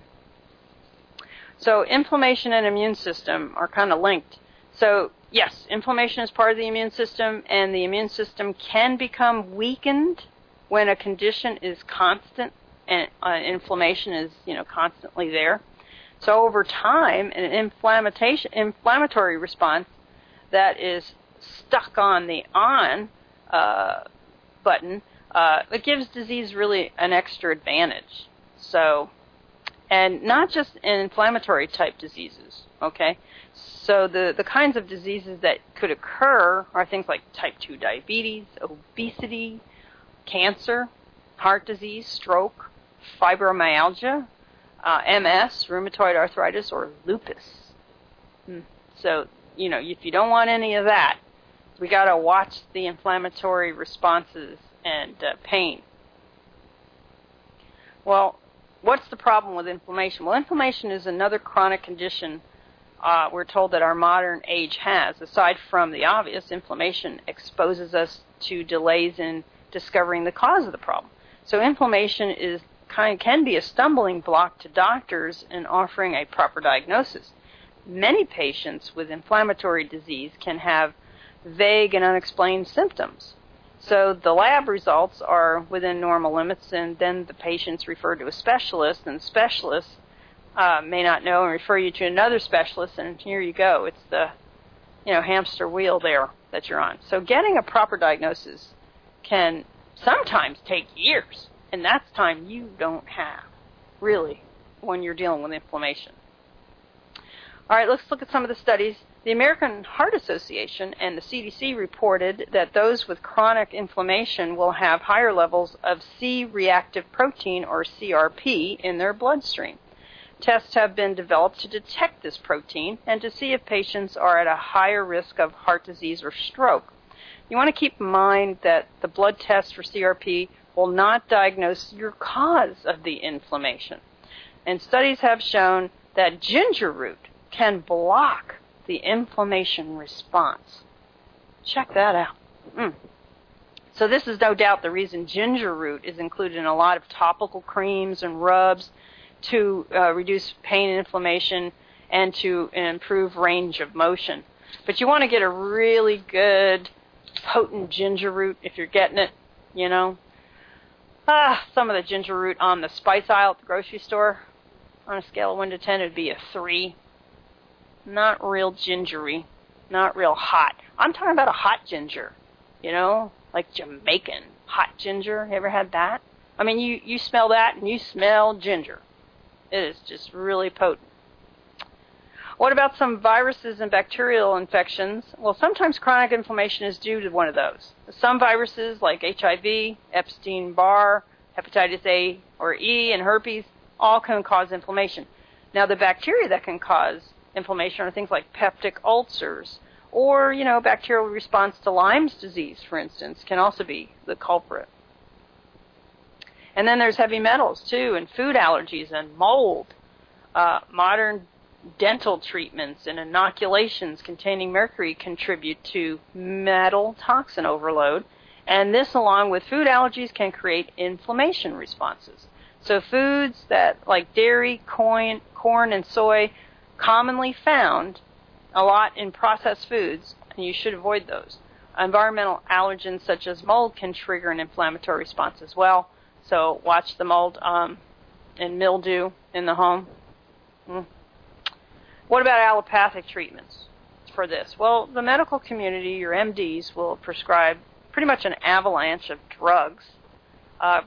S1: So inflammation and immune system are kind of linked. So yes, inflammation is part of the immune system, and the immune system can become weakened when a condition is constant and uh, inflammation is, you know, constantly there. So over time, an inflammation, inflammatory response that is stuck on the on uh, button, uh, it gives disease really an extra advantage. So, and not just in inflammatory type diseases, okay? So the, the kinds of diseases that could occur are things like type two diabetes, obesity, cancer, heart disease, stroke, fibromyalgia, uh, M S, rheumatoid arthritis, or lupus. Hmm. So, you know, if you don't want any of that, we got to watch the inflammatory responses and uh, pain. Well, what's the problem with inflammation? Well, inflammation is another chronic condition uh, we're told that our modern age has. Aside from the obvious, inflammation exposes us to delays in discovering the cause of the problem. So inflammation is kind can be a stumbling block to doctors in offering a proper diagnosis. Many patients with inflammatory disease can have vague and unexplained symptoms. So the lab results are within normal limits, and then the patient's referred to a specialist, and specialists uh, may not know and refer you to another specialist, and here you go. It's the, you know, hamster wheel there that you're on. So getting a proper diagnosis can sometimes take years, and that's time you don't have, really, when you're dealing with inflammation. All right, let's look at some of the studies. The American Heart Association and the C D C reported that those with chronic inflammation will have higher levels of C-reactive protein, or C R P, in their bloodstream. Tests have been developed to detect this protein and to see if patients are at a higher risk of heart disease or stroke. You want to keep in mind that the blood test for C R P will not diagnose your cause of the inflammation. And studies have shown that ginger root can block the inflammation response. Check that out. Mm. So this is no doubt the reason ginger root is included in a lot of topical creams and rubs to uh, reduce pain and inflammation and to improve range of motion. But you want to get a really good, potent ginger root if you're getting it, you know. Ah, some of the ginger root on the spice aisle at the grocery store, on a scale of one to ten, it would be a three. not real gingery, not real hot. I'm talking about a hot ginger, you know, like Jamaican hot ginger. You ever had that? I mean, you, you smell that and you smell ginger. It is just really potent. What about some viruses and bacterial infections? Well, sometimes chronic inflammation is due to one of those. Some viruses, like H I V, Epstein-Barr, hepatitis A or E, and herpes, all can cause inflammation. Now, the bacteria that can cause inflammation are things like peptic ulcers, or, you know, bacterial response to Lyme's disease, for instance, can also be the culprit. And then there's heavy metals, too, and food allergies and mold. Uh, modern dental treatments and inoculations containing mercury contribute to metal toxin overload, and this, along with food allergies, can create inflammation responses. So foods that, like dairy, corn, corn and soy, commonly found a lot in processed foods, and you should avoid those. Environmental allergens such as mold can trigger an inflammatory response as well, so watch the mold um, and mildew in the home. Mm. What about allopathic treatments for this? Well, the medical community, your M Ds, will prescribe pretty much an avalanche of drugs, uh,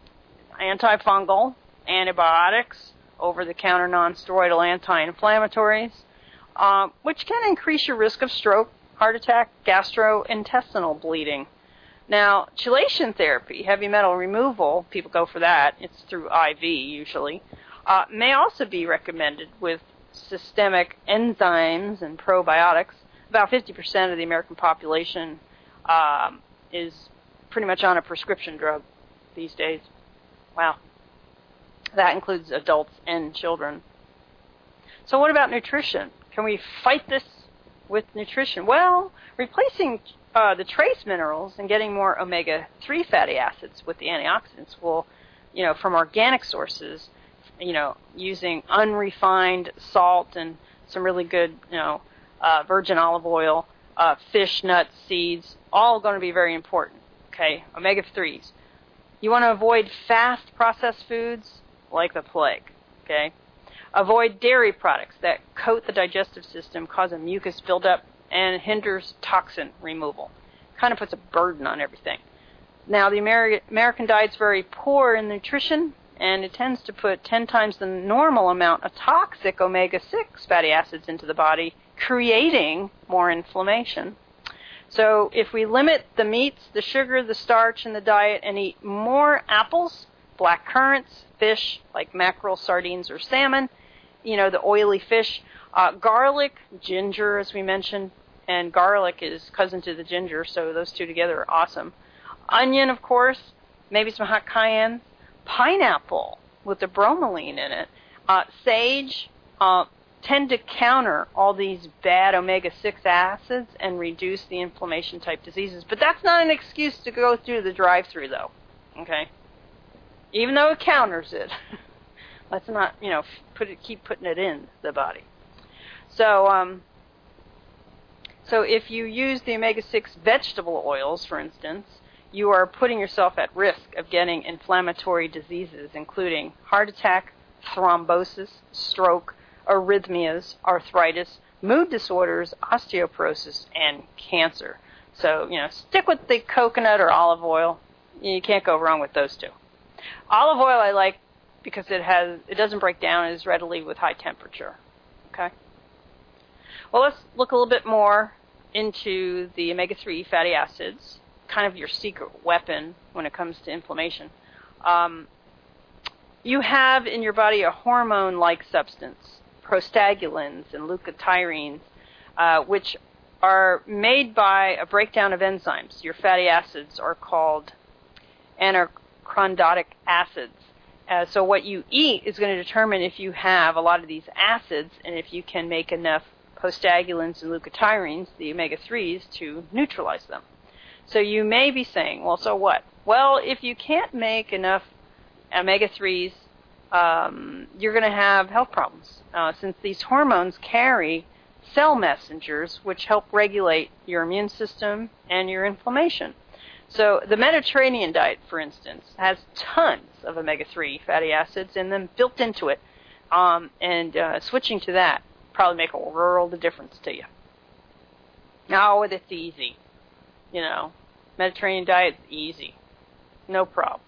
S1: antifungal, antibiotics, over-the-counter non-steroidal anti-inflammatories, uh, which can increase your risk of stroke, heart attack, gastrointestinal bleeding. Now, chelation therapy, heavy metal removal, people go for that. It's through I V usually, uh, may also be recommended with systemic enzymes and probiotics. About fifty percent of the American population um, is pretty much on a prescription drug these days. Wow. That includes adults and children. So what about nutrition? Can we fight this with nutrition? Well, replacing uh, the trace minerals and getting more omega three fatty acids with the antioxidants will, you know, from organic sources, you know, using unrefined salt and some really good, you know, uh, virgin olive oil, uh, fish, nuts, seeds, all going to be very important, okay, omega threes. You want to avoid fast processed foods like the plague, okay? Avoid dairy products that coat the digestive system, cause a mucus buildup, and hinders toxin removal. Kind of puts a burden on everything. Now, the Ameri- American diet's very poor in nutrition, and it tends to put ten times the normal amount of toxic omega six fatty acids into the body, creating more inflammation. So if we limit the meats, the sugar, the starch in the diet, and eat more apples, black currants, fish like mackerel, sardines, or salmon, you know, the oily fish, uh, garlic, ginger, as we mentioned, and garlic is cousin to the ginger, so those two together are awesome. Onion, of course, maybe some hot cayenne, pineapple with the bromelain in it, uh, sage, uh, tend to counter all these bad omega six acids and reduce the inflammation-type diseases. But that's not an excuse to go through the drive-through, though, okay? Even though it counters it, let's not, you know, put it, keep putting it in the body. So, um, so if you use the omega six vegetable oils, for instance, you are putting yourself at risk of getting inflammatory diseases, including heart attack, thrombosis, stroke, arrhythmias, arthritis, mood disorders, osteoporosis, and cancer. So, you know, stick with the coconut or olive oil. You can't go wrong with those two. Olive oil I like because it has it doesn't break down as readily with high temperature. Okay. Well, let's look a little bit more into the omega three fatty acids, kind of your secret weapon when it comes to inflammation. Um, you have in your body a hormone-like substance, prostaglandins and leukotrienes, uh, which are made by a breakdown of enzymes. Your fatty acids are called anachronodic acids. Uh, so what you eat is going to determine if you have a lot of these acids and if you can make enough prostaglandins and leukotrienes, the omega threes, to neutralize them. So you may be saying, well, so what? Well, if you can't make enough omega threes, um, you're going to have health problems, uh, since these hormones carry cell messengers which help regulate your immune system and your inflammation. So the Mediterranean diet, for instance, has tons of omega three fatty acids in them built into it, um, and uh, switching to that probably make a world of difference to you. No, it's easy. You know, Mediterranean diet's easy. No problem.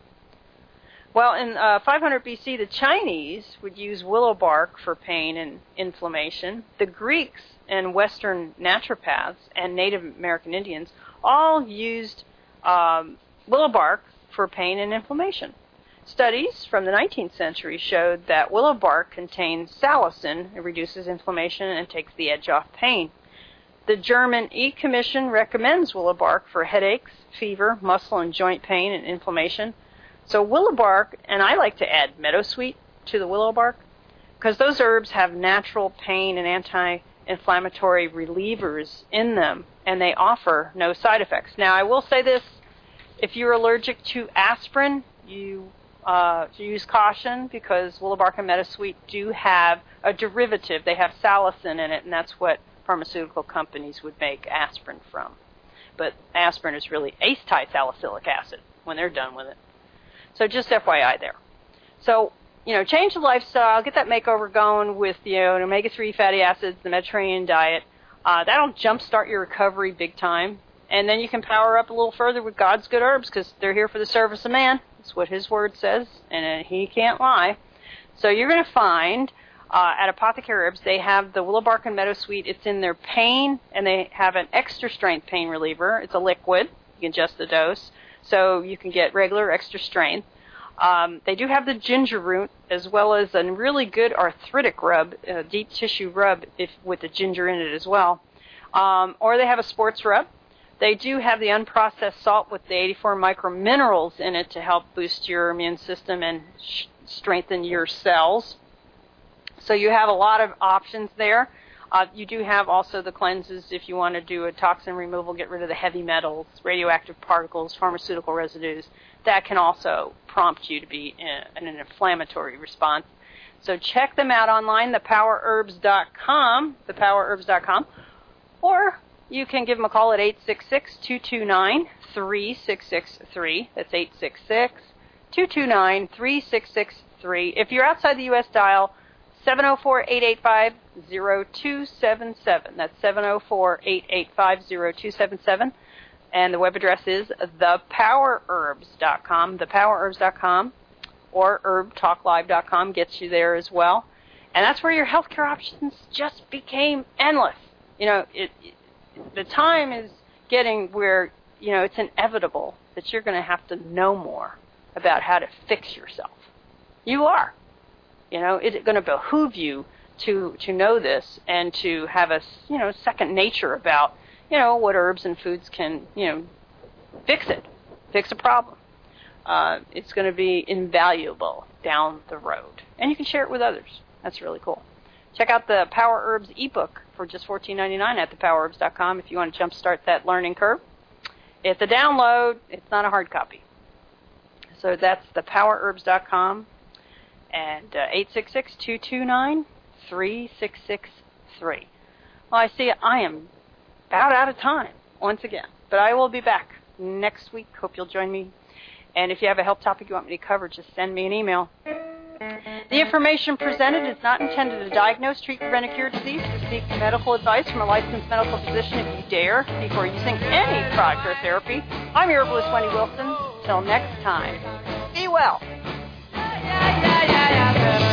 S1: Well, in uh, five hundred B C, the Chinese would use willow bark for pain and inflammation. The Greeks and Western naturopaths and Native American Indians all used um, willow bark for pain and inflammation. Studies from the nineteenth century showed that willow bark contains salicin. It reduces inflammation and takes the edge off pain. The German E-Commission recommends willow bark for headaches, fever, muscle and joint pain and inflammation. So willow bark, and I like to add meadowsweet to the willow bark, because those herbs have natural pain and anti-inflammatory relievers in them, and they offer no side effects. Now, I will say this, if you're allergic to aspirin, you uh, use caution, because willow bark and meadowsweet do have a derivative. They have salicin in it, and that's what pharmaceutical companies would make aspirin from. But aspirin is really acetylsalicylic acid when they're done with it. So just F Y I there. So, you know, change the lifestyle, get that makeover going with, you know, an omega three fatty acids, the Mediterranean diet. Uh, that'll jumpstart your recovery big time. And then you can power up a little further with God's good herbs, because they're here for the service of man. That's what his word says, and he can't lie. So you're going to find uh, at Apothecary Herbs, they have the willow bark and meadowsweet. It's in their pain, and they have an extra strength pain reliever. It's a liquid. You can adjust the dose. So you can get regular extra strength. Um, they do have the ginger root, as well as a really good arthritic rub, a deep tissue rub if with the ginger in it as well. Um, or they have a sports rub. They do have the unprocessed salt with the eighty-four microminerals in it to help boost your immune system and sh- strengthen your cells. So you have a lot of options there. Uh, you do have also the cleanses if you want to do a toxin removal, get rid of the heavy metals, radioactive particles, pharmaceutical residues. That can also prompt you to be in an inflammatory response. So check them out online, the power herbs dot com, the power herbs dot com, or you can give them a call at eight six six, two two nine, three six six three. That's eight six six, two two nine, three six six three. If you're outside the U S, dial seven oh four, eight eight five, oh two seven seven. That's seven oh four, eight eight five, oh two seven seven. And the web address is the power herbs dot com, the power herbs dot com, or herb talk live dot com gets you there as well. And that's where your healthcare options just became endless. You know, it, it, the time is getting where, you know, it's inevitable that you're going to have to know more about how to fix yourself. You are. You know, it's going to behoove you to to know this and to have a, you know, second nature about, you know, what herbs and foods can, you know, fix it, fix a problem. Uh, it's going to be invaluable down the road. And you can share it with others. That's really cool. Check out the Power Herbs ebook for just fourteen ninety-nine at the power herbs dot com if you want to jumpstart that learning curve. It's a download. It's not a hard copy. So that's the power herbs dot com and uh, eight six six, two two nine, three six six three. Well, I see I am about out of time once again, but I will be back next week. Hope you'll join me. And if you have a health topic you want me to cover, just send me an email. The information presented is not intended to diagnose, treat, prevent, or cure disease. To seek medical advice from a licensed medical physician if you dare before using any product or therapy. I'm your herbalist, Wendy Wilson. Till next time, be well.
S2: Yeah, yeah, yeah, yeah.